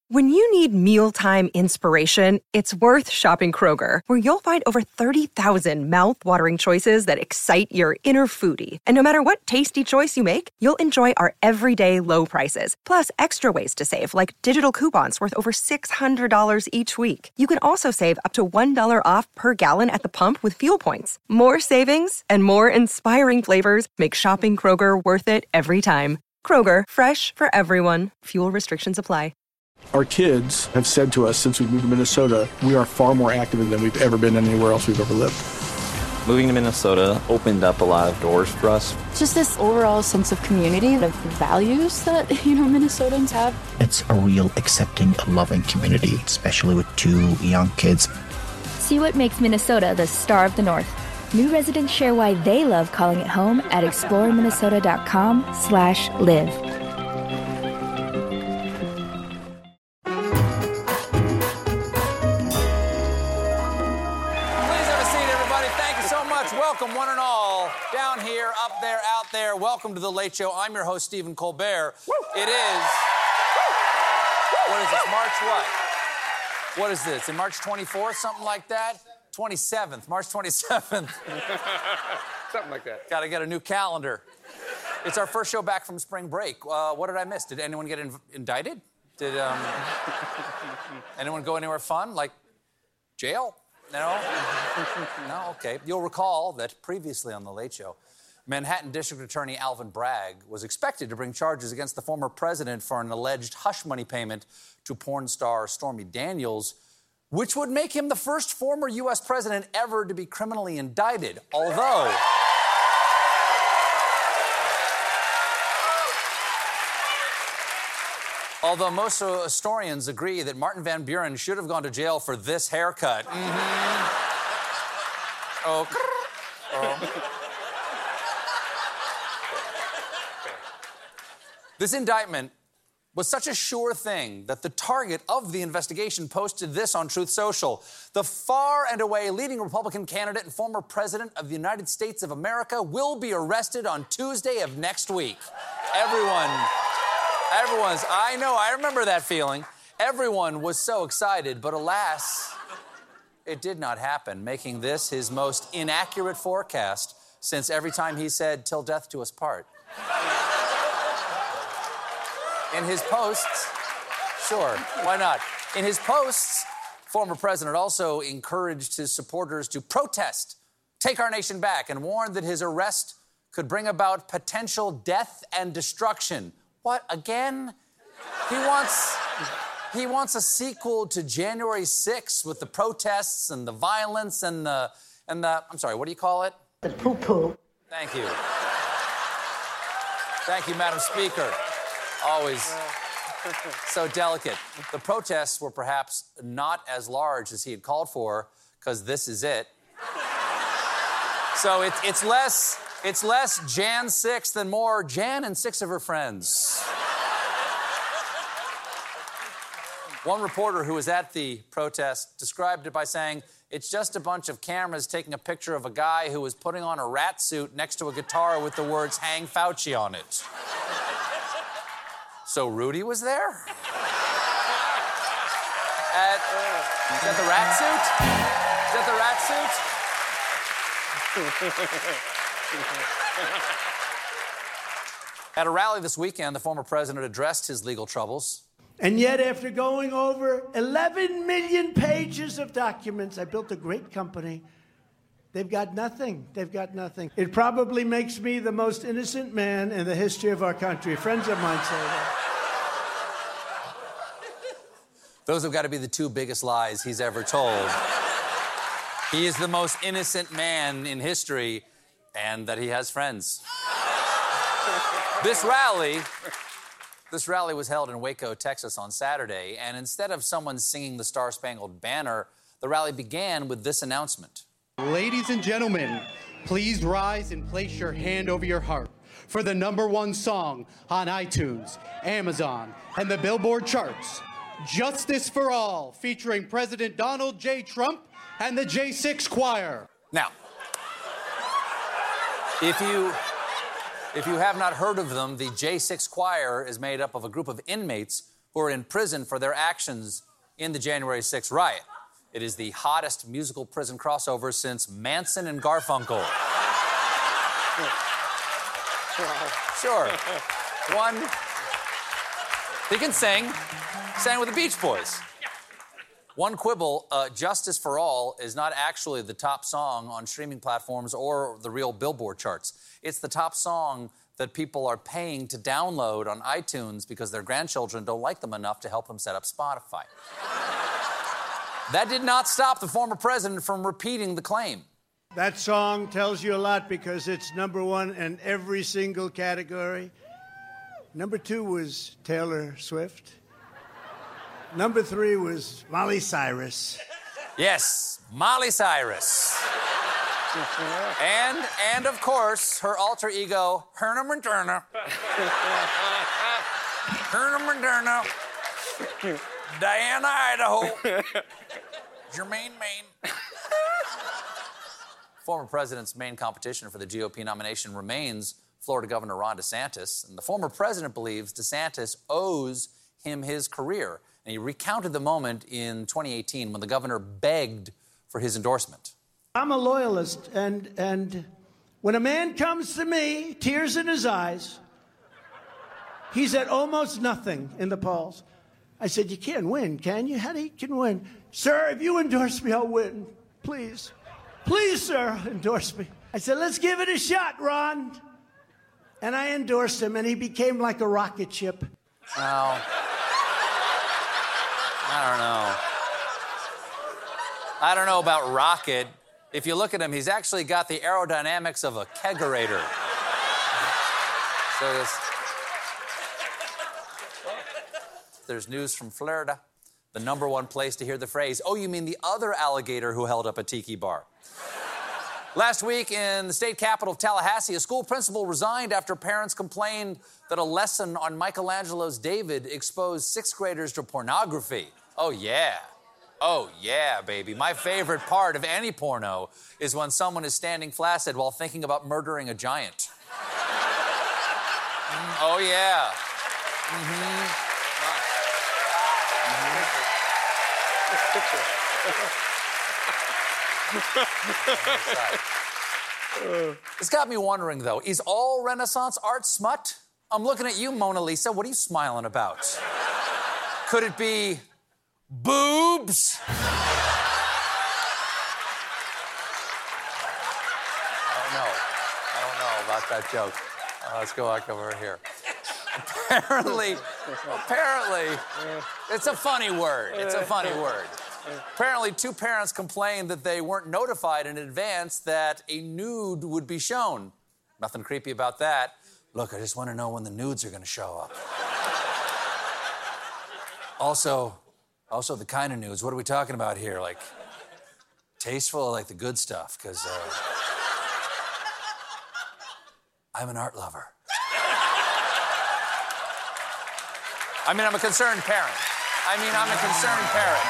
When you need mealtime inspiration, it's worth shopping Kroger, where you'll find over 30,000 mouth-watering choices that excite your inner foodie. And no matter what tasty choice you make, you'll enjoy our everyday low prices, plus extra ways to save, like digital coupons worth over $600 each week. You can also save up to $1 off per gallon at the pump with fuel points. More savings and more inspiring flavors make shopping Kroger worth it every time. Kroger, fresh for everyone. Fuel restrictions apply. Our kids have said to us since we moved to Minnesota, we are far more active than we've ever been anywhere else we've ever lived. Moving to Minnesota opened up a lot of doors for us. Just this overall sense of community, of values that, Minnesotans have. It's a real accepting, loving community, especially with 2 young kids. See what makes Minnesota the star of the North. New residents share why they love calling it home at exploreminnesota.com/live. Welcome, one and all, down here, up there, out there. Welcome to The Late Show. I'm your host, Stephen Colbert. Woo! It is... What is this, March what? What is this, in March 24th, something like that? 27th, March 27th. Something like that. Got to get a new calendar. It's our first show back from spring break. What did I miss? Did anyone get indicted? Did anyone go anywhere fun, like jail? No? No? Okay. You'll recall that previously on The Late Show, Manhattan District Attorney Alvin Bragg was expected to bring charges against the former president for an alleged hush money payment to porn star Stormy Daniels, which would make him the first former U.S. president ever to be criminally indicted. Although most historians agree that Martin Van Buren should have gone to jail for this haircut. Oh. This indictment was such a sure thing that the target of the investigation posted this on Truth Social. The far and away leading Republican candidate and former president of the United States of America will be arrested on Tuesday of next week. Everyone's, I know, I remember that feeling. Everyone was so excited, but alas, it did not happen, making this his most inaccurate forecast since every time he said, "Till death do us part." In his posts, sure, why not? In his posts, former president also encouraged his supporters to protest, take our nation back, and warned that his arrest could bring about potential death and destruction. What, again? He wants a sequel to January 6th with the protests and the violence and the I'm sorry, what do you call it? The poo-poo. Thank you. Thank you, Madam Speaker. Always so delicate. The protests were perhaps not as large as he had called for, because this is it. So it's less Jan 6th and more Jan and 6 of her friends. One reporter who was at the protest described it by saying, "It's just a bunch of cameras taking a picture of a guy who was putting on a rat suit next to a guitar with the words 'Hang Fauci' on it." So Rudy was there? Is that the rat suit? Is that the rat suit? At a rally this weekend, the former president addressed his legal troubles. And yet, after going over 11 million pages of documents, I built a great company. They've got nothing. They've got nothing. It probably makes me the most innocent man in the history of our country. Friends of mine say that. Those have got to be the 2 biggest lies he's ever told. He is the most innocent man in history, and that he has friends. This rally was held in Waco, Texas on Saturday, and instead of someone singing the Star-Spangled Banner, the rally began with this announcement. Ladies and gentlemen, please rise and place your hand over your heart for the #1 song on iTunes, Amazon, and the Billboard charts, Justice for All, featuring President Donald J. Trump and the J6 Choir. Now, if you have not heard of them, the J6 Choir is made up of a group of inmates who who are in prison for their actions in the January 6th riot. It is the hottest musical prison crossover since Manson and Garfunkel. Sure. One, he can sing. Sang with the Beach Boys. One quibble, Justice for All is not actually the top song on streaming platforms or the real Billboard charts. It's the top song that people are paying to download on iTunes because their grandchildren don't like them enough to help them set up Spotify. That did not stop the former president from repeating the claim. That song tells you a lot because it's number one in every single category. Number 2 was Taylor Swift. Number 3 was Miley Cyrus. Yes, Miley Cyrus. and of course, her alter ego, Hannah Montana. Hannah Montana. Diana, Idaho. Jermaine, Maine. Former president's main competition for the GOP nomination remains Florida Governor Ron DeSantis. And the former president believes DeSantis owes him his career. And he recounted the moment in 2018 when the governor begged for his endorsement. I'm a loyalist, and when a man comes to me, tears in his eyes, he's at almost nothing in the polls. I said, you can't win, can you? How do you can win? Sir, if you endorse me, I'll win. Please. Please, sir, endorse me. I said, let's give it a shot, Ron. And I endorsed him, and he became like a rocket ship. Well, I don't know about rocket. If you look at him, he's actually got the aerodynamics of a kegerator. So there's news from Florida, the #1 place to hear the phrase, oh, you mean the other alligator who held up a tiki bar. Last week in the state capital of Tallahassee, a school principal resigned after parents complained that a lesson on Michelangelo's David exposed 6th graders to pornography. Oh, yeah. Oh, yeah, baby. My favorite part of any porno is when someone is standing flaccid while thinking about murdering a giant. Oh, yeah. It's got me wondering, though, is all Renaissance art smut? I'm looking at you, Mona Lisa. What are you smiling about? Could it be boobs? I don't know about that joke. Let's go back over here. Apparently, it's a funny word. It's a funny word. Apparently, 2 parents complained that they weren't notified in advance that a nude would be shown. Nothing creepy about that. Look, I just want to know when the nudes are going to show up. Also, the kind of nudes. What are we talking about here? Like, tasteful, like the good stuff, because I'm an art lover. I'm a concerned parent. I'm a concerned parent.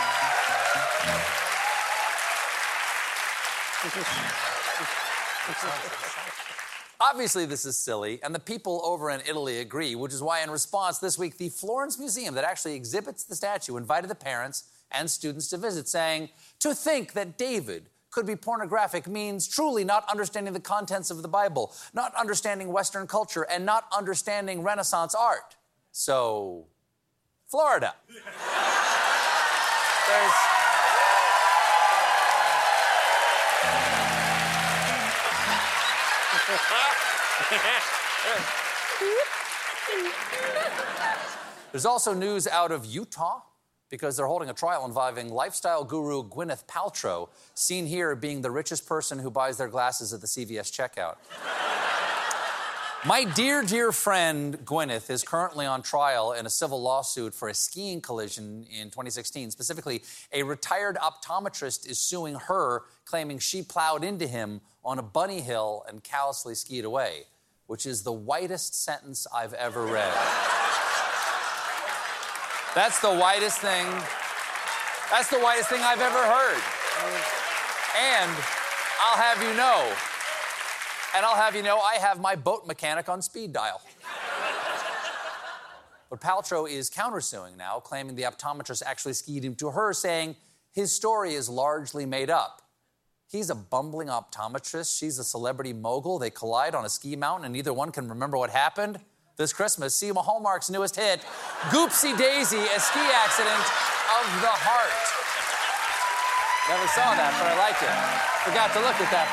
Obviously, this is silly, and the people over in Italy agree, which is why, in response, this week, the Florence Museum that actually exhibits the statue invited the parents and students to visit, saying, to think that David could be pornographic means truly not understanding the contents of the Bible, not understanding Western culture, and not understanding Renaissance art. So, Florida. There's also news out of Utah because they're holding a trial involving lifestyle guru Gwyneth Paltrow, seen here being the richest person who buys their glasses at the CVS checkout. My dear, dear friend Gwyneth is currently on trial in a civil lawsuit for a skiing collision in 2016. Specifically, a retired optometrist is suing her, claiming she plowed into him on a bunny hill and callously skied away, which is the whitest sentence I've ever read. That's the whitest thing. That's the whitest thing I've ever heard. And I'll have you know, I have my boat mechanic on speed dial. But Paltrow is countersuing now, claiming the optometrist actually skied into her, saying his story is largely made up. He's a bumbling optometrist. She's a celebrity mogul. They collide on a ski mountain, and neither one can remember what happened. This Christmas, see Hallmark's newest hit, Goopsie Daisy, a ski accident of the heart. Never saw that, but I like it. Forgot to look at that,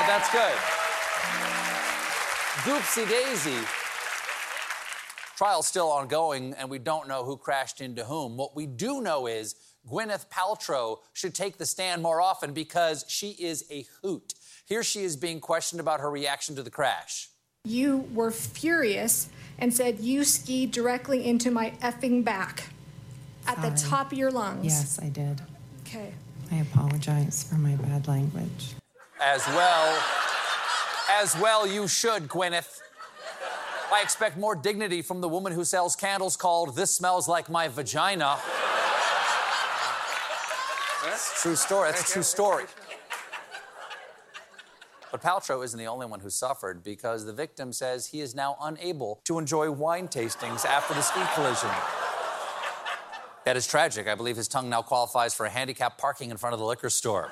but that's good. Goopsie Daisy. Trial's still ongoing, and we don't know who crashed into whom. What we do know is Gwyneth Paltrow should take the stand more often because she is a hoot. Here she is being questioned about her reaction to the crash. You were furious and said you skied directly into my effing back at the top of your lungs. Yes, I did. Okay. I apologize for my bad language. As well you should, Gwyneth. I expect more dignity from the woman who sells candles called This Smells Like My Vagina. That's a true story. That's a true story. But Paltrow isn't the only one who suffered because the victim says he is now unable to enjoy wine tastings after the ski collision. That is tragic. I believe his tongue now qualifies for a handicapped parking in front of the liquor store.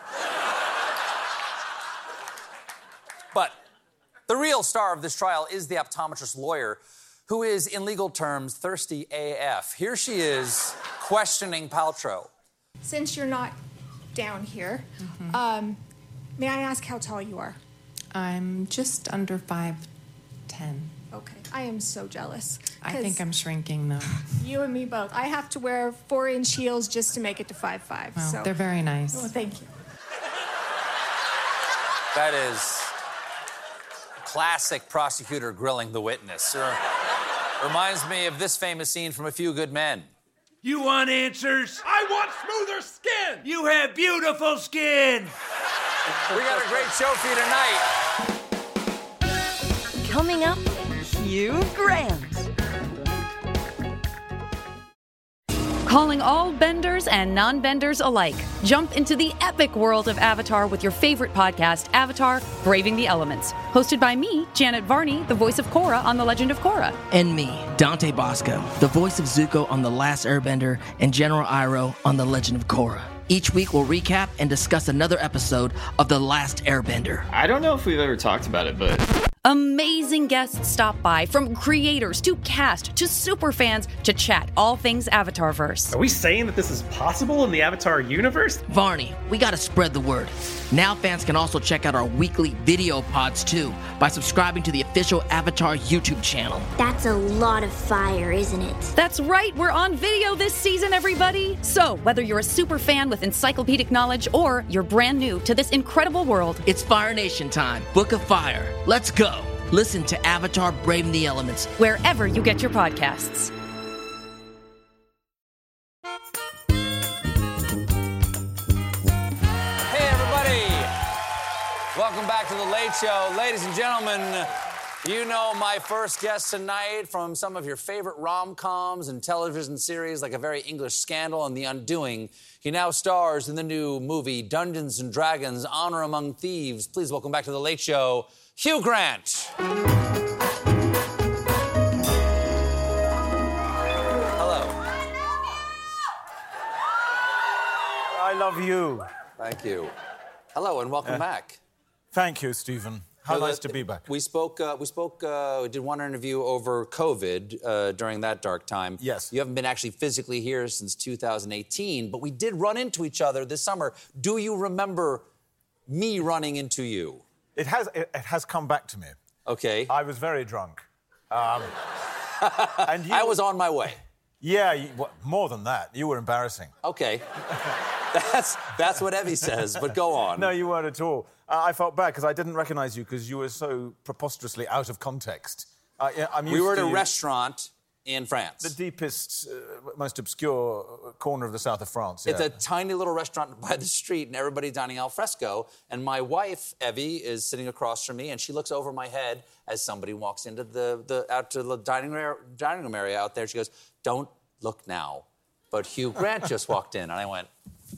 But the real star of this trial is the optometrist lawyer, who is, in legal terms, thirsty AF. Here she is questioning Paltrow. Since you're not down here, may I ask how tall you are? I'm just under 5'10". Okay. I am so jealous. I think I'm shrinking, though. You and me both. I have to wear 4-inch heels just to make it to 5'5". Well, so. They're very nice. Well, thank you. That is classic prosecutor grilling the witness. Reminds me of this famous scene from A Few Good Men. You want answers? I want smoother skin! You have beautiful skin! We got a great show for you tonight. Coming up, Hugh Grant. Calling all benders and non-benders alike. Jump into the epic world of Avatar with your favorite podcast, Avatar: Braving the Elements. Hosted by me, Janet Varney, the voice of Korra on The Legend of Korra. And me, Dante Bosco, the voice of Zuko on The Last Airbender and General Iroh on The Legend of Korra. Each week we'll recap and discuss another episode of The Last Airbender. I don't know if we've ever talked about it, but... Amazing guests stop by, from creators to cast to superfans to chat all things Avatarverse. Are we saying that this is possible in the Avatar universe? Varney, we gotta spread the word. Now fans can also check out our weekly video pods too by subscribing to the official Avatar YouTube channel. That's a lot of fire, isn't it? That's right, we're on video this season, everybody. So whether you're a super fan with encyclopedic knowledge or you're brand new to this incredible world, it's Fire Nation time. Book of Fire. Let's go. Listen to Avatar: Braving the Elements wherever you get your podcasts. Hey, everybody. Welcome back to The Late Show. Ladies and gentlemen, you know my first guest tonight from some of your favorite rom-coms and television series like A Very English Scandal and The Undoing. He now stars in the new movie Dungeons & Dragons: Honor Among Thieves. Please welcome back to The Late Show, Hugh Grant. Hello. I love you. Thank you. Hello and welcome back. Thank you, Stephen. How nice to be back. We did one interview over COVID during that dark time. Yes. You haven't been actually physically here since 2018, but we did run into each other this summer. Do you remember me running into you? It has come back to me. Okay. I was very drunk. And I was on my way. Yeah, more than that. You were embarrassing. Okay. That's what Evie says, but go on. No, you weren't at all. I felt bad because I didn't recognize you because you were so preposterously out of context. We were at a restaurant in France. The deepest, most obscure corner of the south of France. It's a tiny little restaurant by the street, and everybody's dining al fresco. And my wife, Evie, is sitting across from me, and she looks over my head as somebody walks into the dining room area out there. She goes, "Don't look now." But Hugh Grant just walked in, and I went...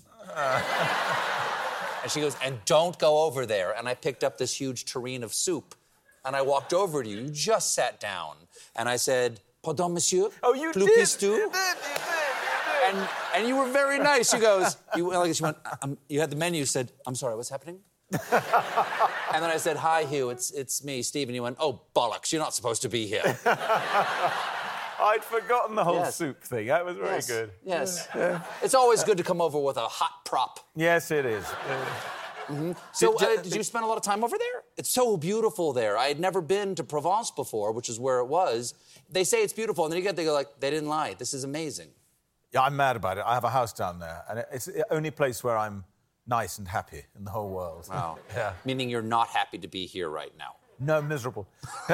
And she goes, "And don't go over there." And I picked up this huge tureen of soup, and I walked over to you. You just sat down. And I said, Pardon, monsieur? Oh, you Plus did. pistou? You did. And you were very nice. She goes, you went, you had the menu, said, I'm sorry, what's happening? And then I said, hi, Hugh, it's me, Steve. And you went, oh, bollocks, you're not supposed to be here. I'd forgotten the whole soup thing. That was very good. Yes. Yeah. It's always good to come over with a hot prop. Yes, it is. Mm-hmm. So, did you spend a lot of time over there? It's so beautiful there. I had never been to Provence before, which is where it was. They say it's beautiful, and then they go like, they didn't lie. This is amazing. Yeah, I'm mad about it. I have a house down there, and it's the only place where I'm nice and happy in the whole world. Wow. Yeah. Meaning you're not happy to be here right now. No, miserable.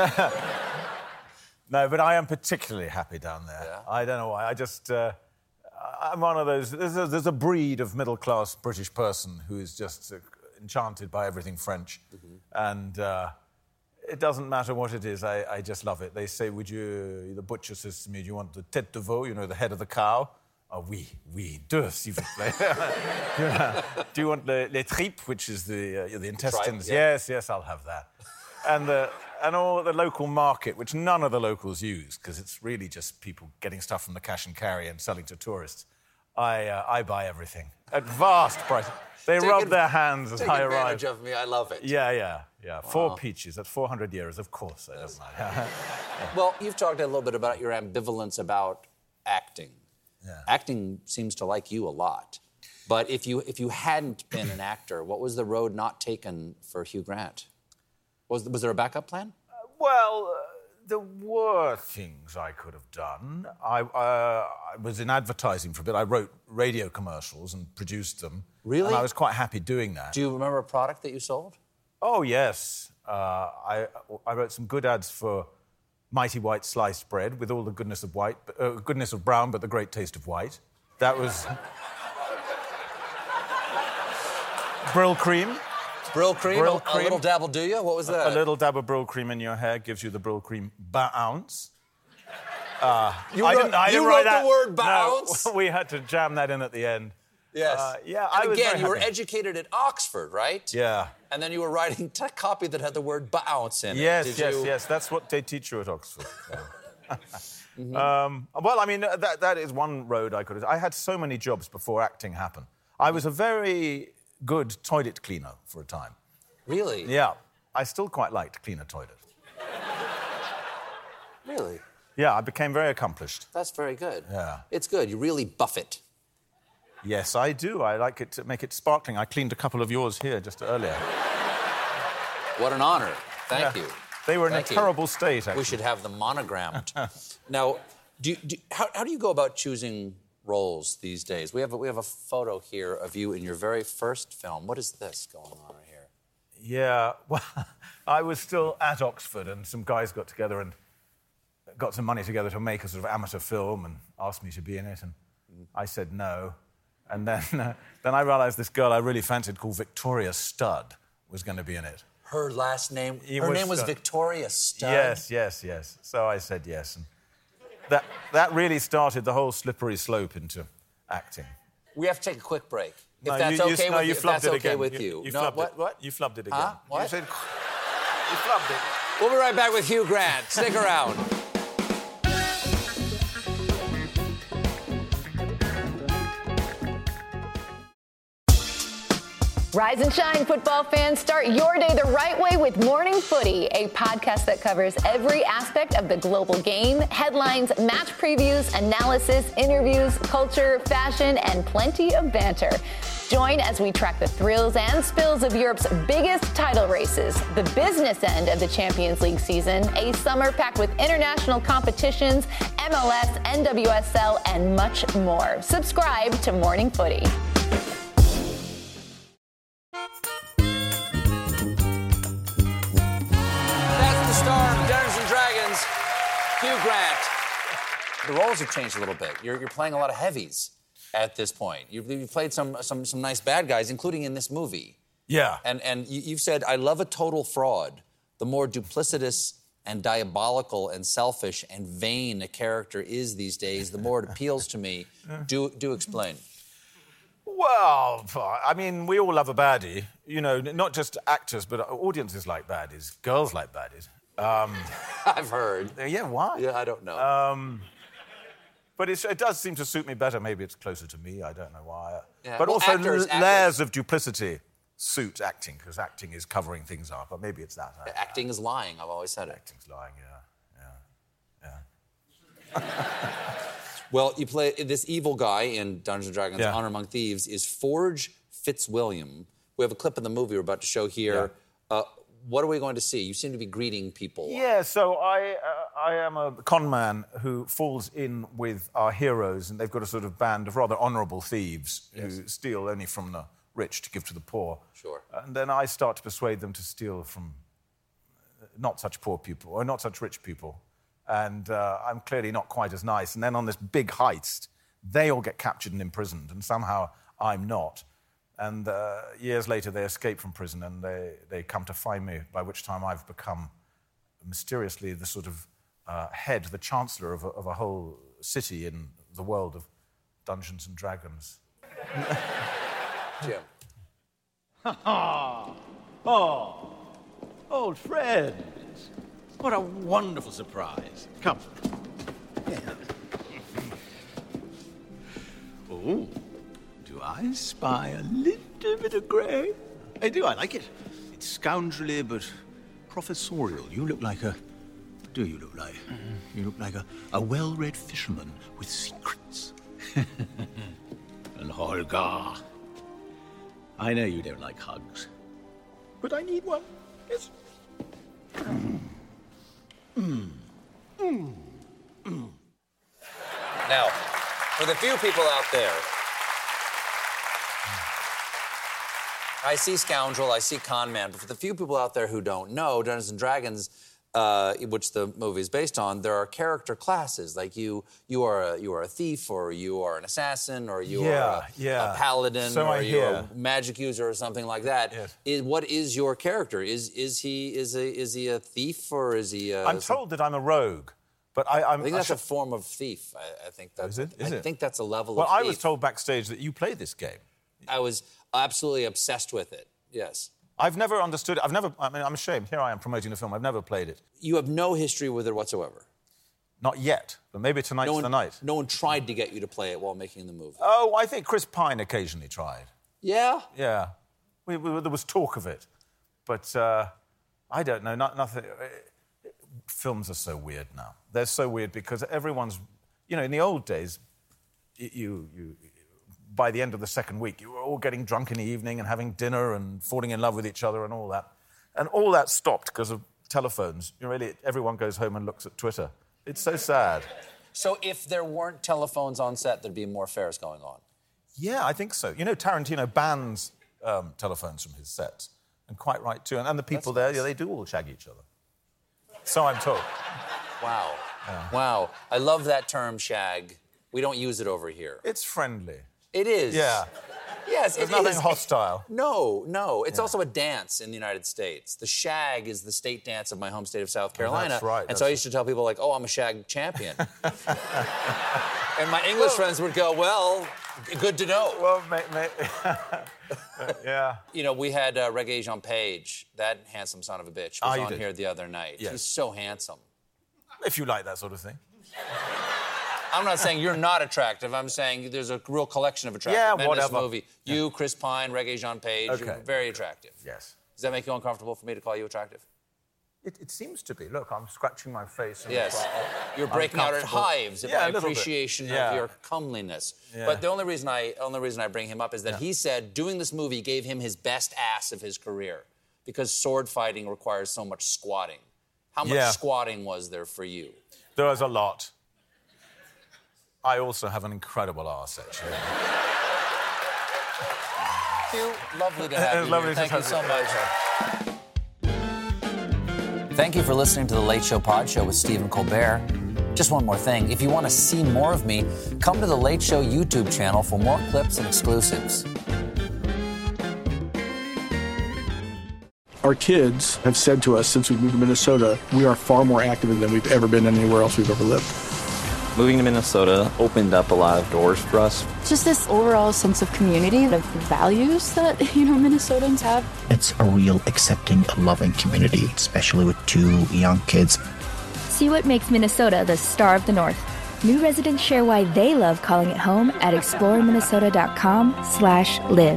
No, but I am particularly happy down there. Yeah. I don't know why. I just... I'm one of those... There's a breed of middle-class British person who is just enchanted by everything French. Mm-hmm. And it doesn't matter what it is, I just love it. They say, the butcher says to me, do you want the tête de veau, the head of the cow? Oh, oui, deux, s'il vous plaît. Do you want les tripes, which is the intestines? Tripe, yeah. Yes, I'll have that. And all the local market, which none of the locals use, because it's really just people getting stuff from the cash and carry and selling to tourists. I buy everything at vast prices. They rub their hands as I arrive. Take advantage of me, I love it. Yeah. Wow. 4 peaches at 400 euros, of course. I don't mind. Well, you've talked a little bit about your ambivalence about acting. Yeah. Acting seems to like you a lot. But if you hadn't been an actor, what was the road not taken for Hugh Grant? Was there a backup plan? There were things I could have done. I was in advertising for a bit. I wrote radio commercials and produced them. Really? And I was quite happy doing that. Do you remember a product that you sold? Oh, yes. I wrote some good ads for Mighty White sliced bread with all the goodness of brown, but the great taste of white. That was... Brill cream. Brill cream? A little dabble do you? What was that? A little dab of Brill cream in your hair gives you the Brill cream bounce. You wrote the word bounce? No, we had to jam that in at the end. Yes. And again, you were educated at Oxford, right? Yeah. And then you were writing tech copy that had the word bounce in it. Yes. That's what they teach you at Oxford. That is one road I could have... I had so many jobs before acting happened. I was a very good toilet cleaner for a time. Really? Yeah. I still quite like to clean a toilet. Really? Yeah, I became very accomplished. That's very good. Yeah. It's good. You really buff it. Yes, I do. I like it to make it sparkling. I cleaned a couple of yours here just earlier. What an honor. Thank you. They were in a terrible state, actually. We should have them monogrammed. Now, how do you go about choosing roles these days? We have a photo here of you in your very first film. What is this going on right here? Yeah, well, I was still at Oxford, and some guys got together and got some money together to make a sort of amateur film and asked me to be in it, and I said no. And then I realised this girl I really fancied called Victoria Studd was going to be in it. Her last name? Her name was Victoria Studd? Yes. So I said yes. And that really started the whole slippery slope into acting. We have to take a quick break. If that's okay with you. You flubbed it. What? You flubbed it again. Huh? What? You flubbed it. We'll be right back with Hugh Grant. Stick around. Rise and shine, football fans. Start your day the right way with Morning Footy, a podcast that covers every aspect of the global game, headlines, match previews, analysis, interviews, culture, fashion, and plenty of banter. Join as we track the thrills and spills of Europe's biggest title races, the business end of the Champions League season, a summer packed with international competitions, MLS, NWSL, and much more. Subscribe to Morning Footy. Hugh Grant. The roles have changed a little bit. You're playing a lot of heavies at this point. You've played some nice bad guys, including in this movie. Yeah. And you've said, I love a total fraud. The more duplicitous and diabolical and selfish and vain a character is these days, the more it appeals to me. Do explain. Well, I mean, we all love a baddie. You know, not just actors, but audiences like baddies. Girls like baddies. I've heard. Yeah, why? Yeah, I don't know. But it does seem to suit me better. Maybe it's closer to me. I don't know why. Yeah. But Well, also actors- layers of duplicity suit acting, because acting is covering things up. But maybe it's that. Acting is lying. I've always said it. Acting's lying, yeah. Well, you play this evil guy in Dungeons & Dragons, Yeah. Honor Among Thieves, is Forge Fitzwilliam. We have a clip in the movie we're about to show here. What are we going to see? You seem to be greeting people. Yeah, so I am a con man who falls in with our heroes, and they've got a sort of band of rather honourable thieves who steal only from the rich to give to the poor. Sure. And then I start to persuade them to steal from not such poor people, or not such rich people. And I'm clearly not quite as nice. And then on this big heist, they all get captured and imprisoned, and somehow I'm not. And years later, they escape from prison, and they come to find me, by which time I've become mysteriously the sort of head, the chancellor of a whole city in the world of Dungeons and Dragons. Jim. Oh, old friends. What a wonderful surprise. Come. Oh, do I spy a little bit of grey? I do, I like it. It's scoundrelly, but professorial. You look like a... What do you look like? You look like a well-read fisherman with secrets. And Holgar. I know you don't like hugs, but I need one. Yes. Now, for the few people out there, I see scoundrel, I see con man, but for the few people out there who don't know, Dungeons & Dragons, which the movie is based on, there are character classes. Like you are a thief, or you are an assassin, or you are a paladin, So or you're a magic user, or something like that. Yes. What is your character? Is he a thief, or is he? I'm told that I'm a rogue, but I think that's a form of thief. I think that's. Is it? I think that's a level Well, of thief. I was told backstage that you play this game. I was absolutely obsessed with it. Yes. I've never understood it. I'm ashamed. Here I am promoting the film. I've never played it. You have no history with it whatsoever? Not yet, but maybe tonight's the night. No one tried to get you to play it while making the movie? Oh, I think Chris Pine occasionally tried. Yeah? Yeah. There was talk of it. But I don't know, nothing. Films are so weird now. They're so weird because everyone's... You know, in the old days, by the end of the second week, you were all getting drunk in the evening and having dinner and falling in love with each other and all that. And all that stopped because of telephones. Everyone goes home and looks at Twitter. It's so sad. So if there weren't telephones on set, there'd be more affairs going on? Yeah, I think so. You know, Tarantino bans telephones from his sets. And quite right, too. And the people there, they do all shag each other. So I'm told. Wow. Yeah. Wow. I love that term, shag. We don't use it over here. It's friendly. It is. Yeah. Yes, There's it nothing is. hostile. No. It's also a dance in the United States. The shag is the state dance of my home state of South Carolina. That's right. And so I used to tell people, like, oh, I'm a shag champion. And my English friends would go, well, good to know. Well, yeah. You know, we had Reggae Jean Page, that handsome son of a bitch, was on here the other night. Yes. He's so handsome. If you like that sort of thing. I'm not saying you're not attractive. I'm saying there's a real collection of attractive men in this movie. You, Chris Pine, Reggae Jean Page, you're very attractive. Yes. Does that make you uncomfortable for me to call you attractive? It seems to be. Look, I'm scratching my face. And Yes. You're breaking out in hives of my appreciation of your comeliness. Yeah. But the only reason I bring him up is that he said doing this movie gave him his best ass of his career because sword fighting requires so much squatting. How much squatting was there for you? There was a lot. I also have an incredible arse, actually. Lovely to have you here. Thank you so much. Thank you for listening to The Late Show Pod Show with Stephen Colbert. Just one more thing. If you want to see more of me, come to The Late Show YouTube channel for more clips and exclusives. Our kids have said to us since we moved to Minnesota, we are far more active than we've ever been anywhere else we've ever lived. Moving to Minnesota opened up a lot of doors for us. Just this overall sense of community, of values that, Minnesotans have. It's a real accepting, loving community, especially with 2 young kids. See what makes Minnesota the star of the North. New residents share why they love calling it home at exploreminnesota.com/live.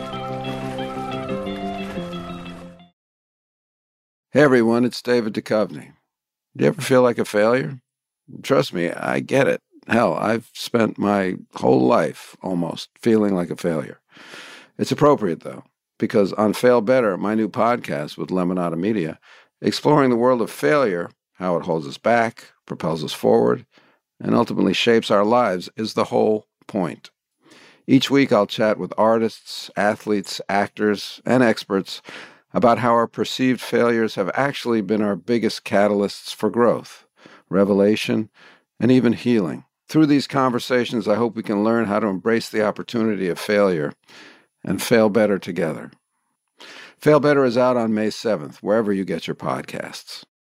Hey everyone, it's David Duchovny. Do you ever feel like a failure? Trust me, I get it. Hell, I've spent my whole life almost feeling like a failure. It's appropriate though, because on Fail Better, my new podcast with Lemonada Media, exploring the world of failure, how it holds us back, propels us forward, and ultimately shapes our lives is the whole point. Each week I'll chat with artists, athletes, actors, and experts about how our perceived failures have actually been our biggest catalysts for growth, revelation, and even healing. Through these conversations, I hope we can learn how to embrace the opportunity of failure and fail better together. Fail Better is out on May 7th, wherever you get your podcasts.